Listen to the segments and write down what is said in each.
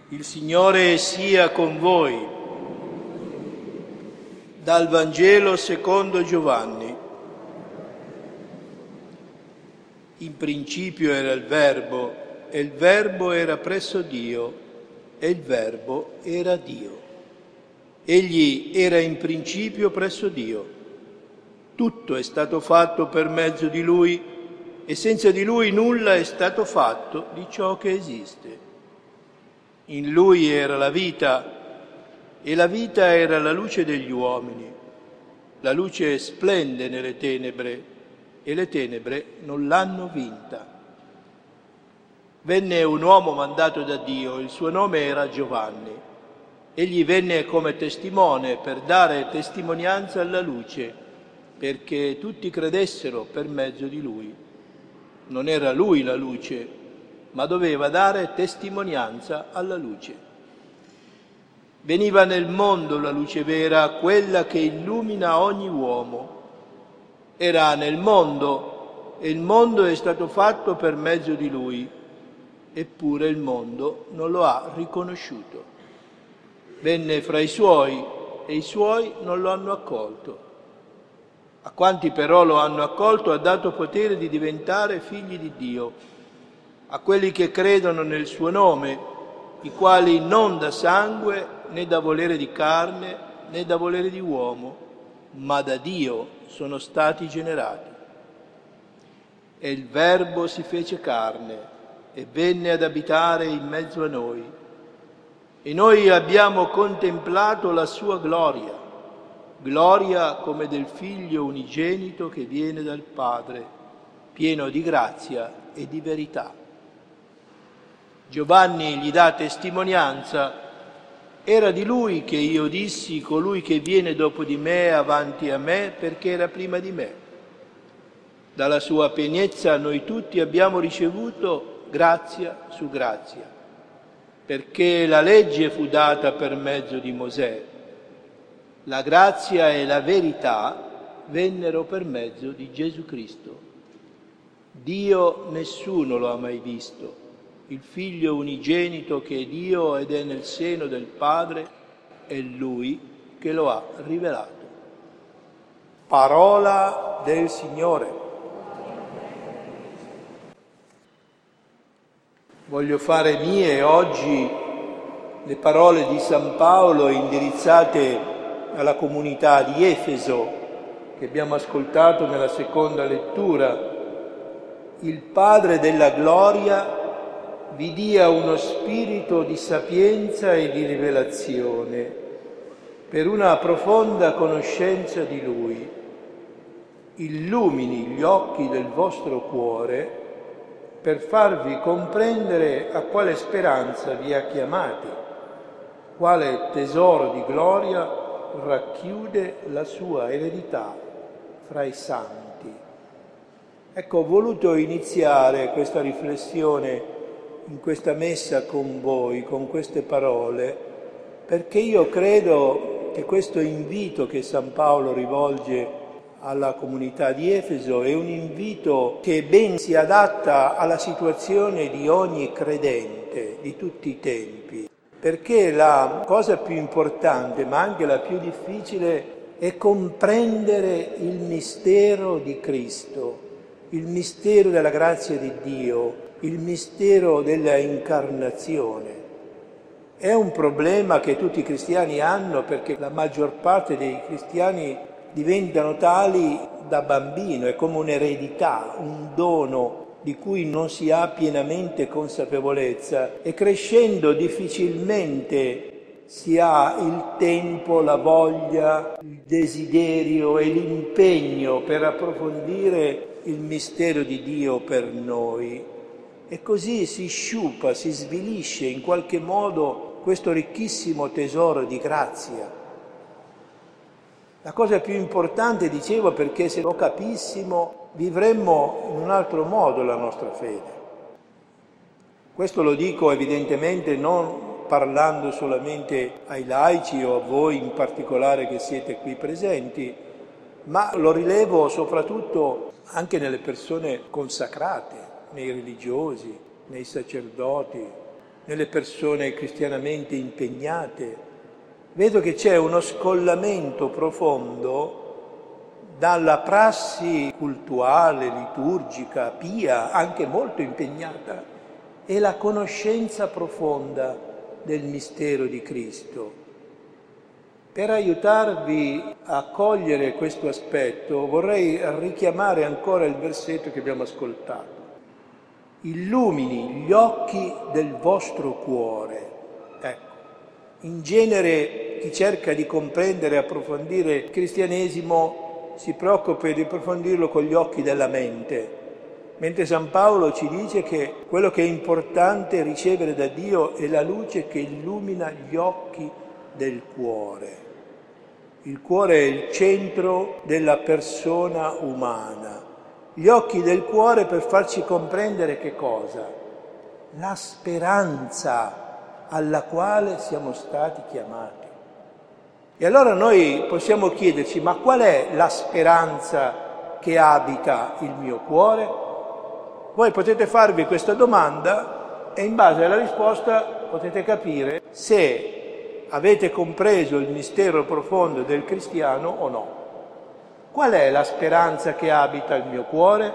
Il Signore sia con voi. Dal Vangelo secondo Giovanni. In principio era il Verbo, e il Verbo era presso Dio, e il Verbo era Dio. Egli era in principio presso Dio. Tutto è stato fatto per mezzo di Lui, e senza di Lui nulla è stato fatto di ciò che esiste. In Lui era la vita, e la vita era la luce degli uomini. La luce splende nelle tenebre, e le tenebre non l'hanno vinta. Venne un uomo mandato da Dio, il suo nome era Giovanni. Egli venne come testimone per dare testimonianza alla luce, perché tutti credessero per mezzo di lui. Non era lui la luce, ma doveva dare testimonianza alla luce. Veniva nel mondo la luce vera, quella che illumina ogni uomo. Era nel mondo, e il mondo è stato fatto per mezzo di lui, eppure il mondo non lo ha riconosciuto. Venne fra i suoi, e i suoi non lo hanno accolto. A quanti però lo hanno accolto ha dato potere di diventare figli di Dio, a quelli che credono nel suo nome, i quali non da sangue, né da volere di carne, né da volere di uomo, ma da Dio sono stati generati. E il Verbo si fece carne e venne ad abitare in mezzo a noi. E noi abbiamo contemplato la sua gloria, gloria come del Figlio unigenito che viene dal Padre, pieno di grazia e di verità. Giovanni gli dà testimonianza: era di lui che io dissi, colui che viene dopo di me avanti a me, perché era prima di me. Dalla sua pienezza noi tutti abbiamo ricevuto grazia su grazia, perché la legge fu data per mezzo di Mosè. La grazia e la verità vennero per mezzo di Gesù Cristo. Dio nessuno lo ha mai visto. Il Figlio unigenito che è Dio ed è nel seno del Padre, è Lui che lo ha rivelato. Parola del Signore. Voglio fare mie oggi le parole di San Paolo indirizzate alla comunità di Efeso, che abbiamo ascoltato nella seconda lettura. Il Padre della gloria vi dia uno spirito di sapienza e di rivelazione per una profonda conoscenza di Lui. Illumini gli occhi del vostro cuore per farvi comprendere a quale speranza vi ha chiamati, quale tesoro di gloria racchiude la sua eredità fra i santi. Ecco, ho voluto iniziare questa riflessione in questa messa con voi, con queste parole, perché io credo che questo invito che San Paolo rivolge alla comunità di Efeso è un invito che ben si adatta alla situazione di ogni credente di tutti i tempi, perché la cosa più importante, ma anche la più difficile, è comprendere il mistero di Cristo, il mistero della grazia di Dio, il mistero della incarnazione. È un problema che tutti i cristiani hanno, perché la maggior parte dei cristiani diventano tali da bambino, è come un'eredità, un dono di cui non si ha pienamente consapevolezza e crescendo difficilmente si ha il tempo, la voglia, il desiderio e l'impegno per approfondire il mistero di Dio per noi. E così si sciupa, si svilisce in qualche modo questo ricchissimo tesoro di grazia. La cosa più importante, dicevo, perché se lo capissimo vivremmo in un altro modo la nostra fede. Questo lo dico evidentemente non parlando solamente ai laici o a voi in particolare che siete qui presenti, ma lo rilevo soprattutto anche nelle persone consacrate, nei religiosi, nei sacerdoti, nelle persone cristianamente impegnate. Vedo che c'è uno scollamento profondo dalla prassi cultuale, liturgica, pia, anche molto impegnata, e la conoscenza profonda del mistero di Cristo. Per aiutarvi a cogliere questo aspetto vorrei richiamare ancora il versetto che abbiamo ascoltato. Illumini gli occhi del vostro cuore. Ecco, in genere chi cerca di comprendere e approfondire il cristianesimo si preoccupa di approfondirlo con gli occhi della mente, mentre San Paolo ci dice che quello che è importante ricevere da Dio è la luce che illumina gli occhi del cuore. Il cuore è il centro della persona umana. Gli occhi del cuore per farci comprendere che cosa? La speranza alla quale siamo stati chiamati. E allora noi possiamo chiederci, ma qual è la speranza che abita il mio cuore? Voi potete farvi questa domanda e in base alla risposta potete capire se avete compreso il mistero profondo del cristiano o no. Qual è la speranza che abita il mio cuore?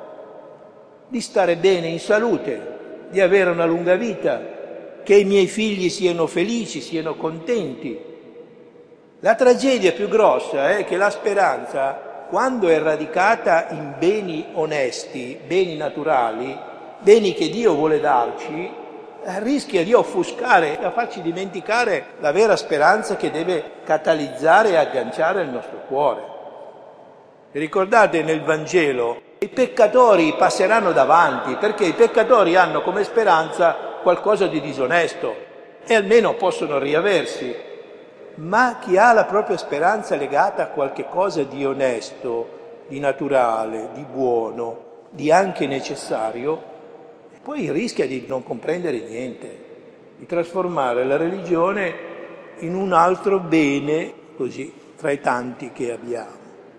Di stare bene in salute, di avere una lunga vita, che i miei figli siano felici, siano contenti. La tragedia più grossa è che la speranza, quando è radicata in beni onesti, beni naturali, beni che Dio vuole darci, rischia di offuscare e a farci dimenticare la vera speranza che deve catalizzare e agganciare il nostro cuore. Vi ricordate nel Vangelo? I peccatori passeranno davanti perché i peccatori hanno come speranza qualcosa di disonesto e almeno possono riaversi. Ma chi ha la propria speranza legata a qualche cosa di onesto, di naturale, di buono, di anche necessario, poi rischia di non comprendere niente, di trasformare la religione in un altro bene, così, tra i tanti che abbiamo.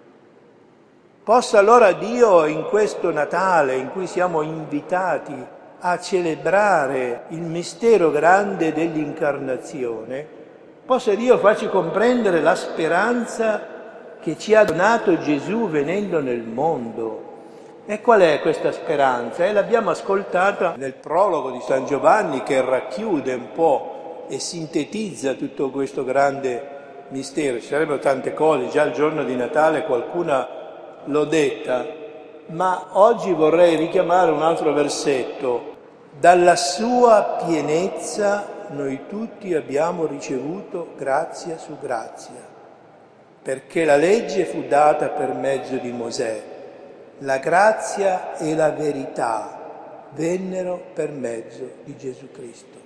Possa allora Dio in questo Natale, in cui siamo invitati a celebrare il mistero grande dell'incarnazione, possa Dio farci comprendere la speranza che ci ha donato Gesù venendo nel mondo. E qual è questa speranza? L'abbiamo ascoltata nel prologo di San Giovanni che racchiude un po' e sintetizza tutto questo grande mistero. Ci sarebbero tante cose, già il giorno di Natale qualcuna l'ho detta, ma oggi vorrei richiamare un altro versetto. Dalla sua pienezza noi tutti abbiamo ricevuto grazia su grazia, perché la legge fu data per mezzo di Mosè. La grazia e la verità vennero per mezzo di Gesù Cristo.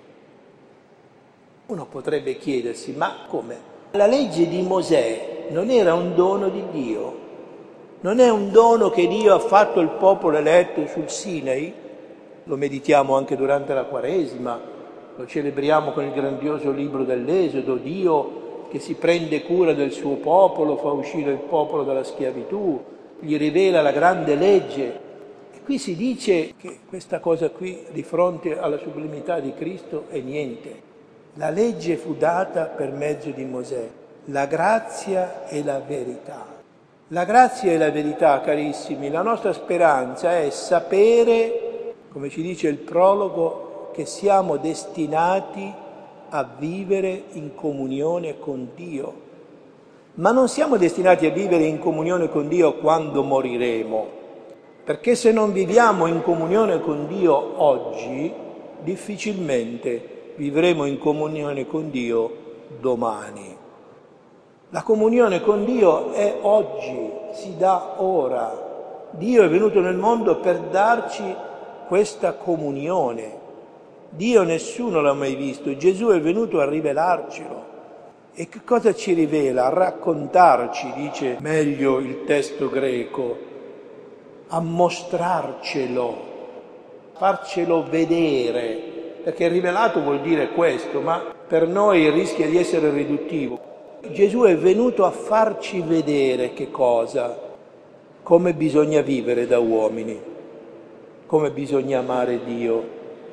Uno potrebbe chiedersi, ma come? La legge di Mosè non era un dono di Dio? Non è un dono che Dio ha fatto al popolo eletto sul Sinai? Lo meditiamo anche durante la Quaresima, lo celebriamo con il grandioso libro dell'Esodo, Dio che si prende cura del suo popolo, fa uscire il popolo dalla schiavitù, gli rivela la grande legge. E qui si dice che questa cosa qui, di fronte alla sublimità di Cristo, è niente. La legge fu data per mezzo di Mosè, la grazia e la verità. La grazia e la verità, carissimi, la nostra speranza è sapere, come ci dice il prologo, che siamo destinati a vivere in comunione con Dio. Ma non siamo destinati a vivere in comunione con Dio quando moriremo, perché se non viviamo in comunione con Dio oggi, difficilmente vivremo in comunione con Dio domani. La comunione con Dio è oggi, si dà ora. Dio è venuto nel mondo per darci questa comunione. Dio nessuno l'ha mai visto, Gesù è venuto a rivelarcelo. E che cosa ci rivela? A raccontarci, dice meglio il testo greco, a mostrarcelo, farcelo vedere, perché rivelato vuol dire questo, ma per noi rischia di essere riduttivo. Gesù è venuto a farci vedere che cosa? Come bisogna vivere da uomini, come bisogna amare Dio,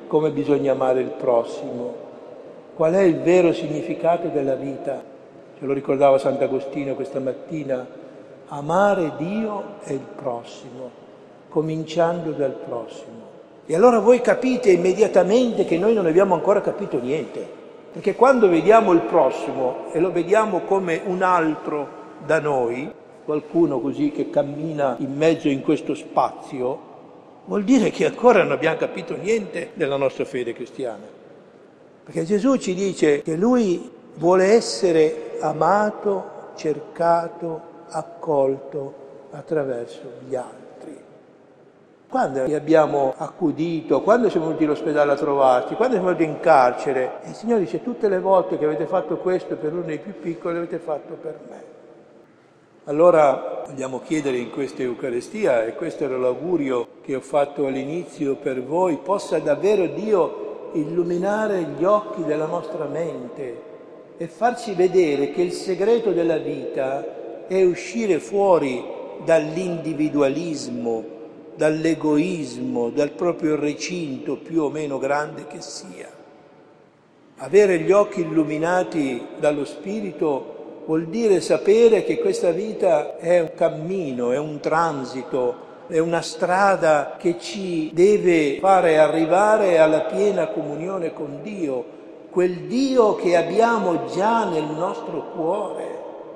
come bisogna amare il prossimo, qual è il vero significato della vita. Ce lo ricordava Sant'Agostino questa mattina: amare Dio e il prossimo, cominciando dal prossimo. E allora voi capite immediatamente che noi non abbiamo ancora capito niente, perché quando vediamo il prossimo e lo vediamo come un altro da noi, qualcuno così che cammina in mezzo in questo spazio, vuol dire che ancora non abbiamo capito niente della nostra fede cristiana. Perché Gesù ci dice che Lui vuole essere amato, cercato, accolto attraverso gli altri. Quando li abbiamo accudito, quando siamo venuti all'ospedale a trovarci, quando siamo venuti in carcere, il Signore dice: tutte le volte che avete fatto questo per uno dei più piccoli, l'avete fatto per me. Allora vogliamo chiedere in questa Eucaristia, e questo era l'augurio che ho fatto all'inizio per voi, possa davvero Dio illuminare gli occhi della nostra mente e farci vedere che il segreto della vita è uscire fuori dall'individualismo, dall'egoismo, dal proprio recinto più o meno grande che sia. Avere gli occhi illuminati dallo Spirito vuol dire sapere che questa vita è un cammino, è un transito, è una strada che ci deve fare arrivare alla piena comunione con Dio, quel Dio che abbiamo già nel nostro cuore.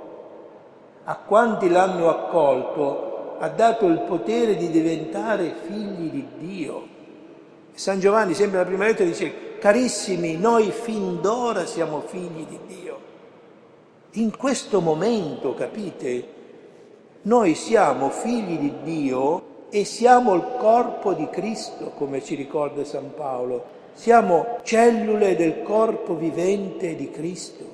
A quanti l'hanno accolto ha dato il potere di diventare figli di Dio. San Giovanni, sempre nella prima lettera, dice: carissimi, noi fin d'ora siamo figli di Dio. In questo momento, capite, noi siamo figli di Dio e siamo il corpo di Cristo, come ci ricorda San Paolo. Siamo cellule del corpo vivente di Cristo.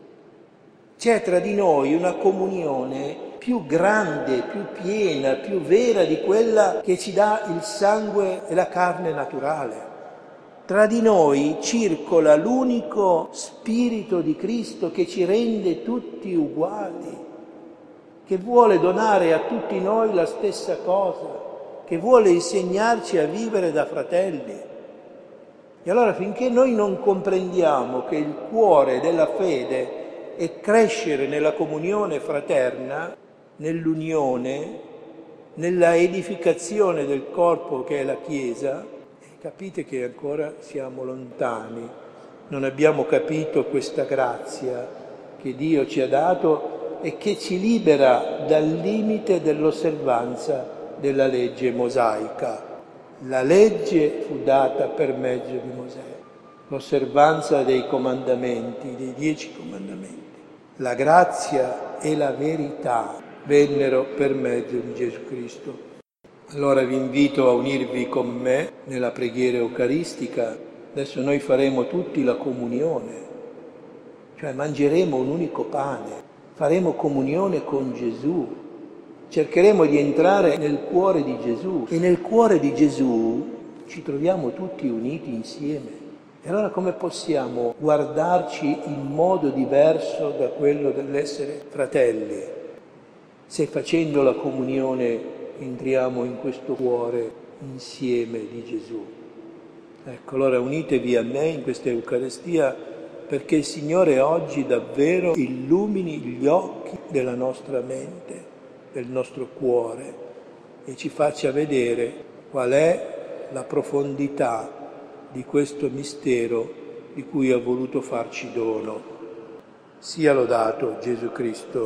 C'è tra di noi una comunione più grande, più piena, più vera di quella che ci dà il sangue e la carne naturale. Tra di noi circola l'unico Spirito di Cristo che ci rende tutti uguali, che vuole donare a tutti noi la stessa cosa, che vuole insegnarci a vivere da fratelli. E allora, finché noi non comprendiamo che il cuore della fede è crescere nella comunione fraterna, nell'unione, nella edificazione del corpo che è la Chiesa, capite che ancora siamo lontani, non abbiamo capito questa grazia che Dio ci ha dato e che ci libera dal limite dell'osservanza della legge mosaica. La legge fu data per mezzo di Mosè, l'osservanza dei comandamenti, dei 10 comandamenti. La grazia e la verità vennero per mezzo di Gesù Cristo. Allora vi invito a unirvi con me nella preghiera eucaristica. Adesso noi faremo tutti la comunione, cioè mangeremo un unico pane, faremo comunione con Gesù, cercheremo di entrare nel cuore di Gesù e nel cuore di Gesù ci troviamo tutti uniti insieme. E allora come possiamo guardarci in modo diverso da quello dell'essere fratelli, se facendo la comunione entriamo in questo cuore insieme di Gesù? Ecco, allora unitevi a me in questa Eucaristia perché il Signore oggi davvero illumini gli occhi della nostra mente, del nostro cuore e ci faccia vedere qual è la profondità di questo mistero di cui ha voluto farci dono. Sia lodato Gesù Cristo.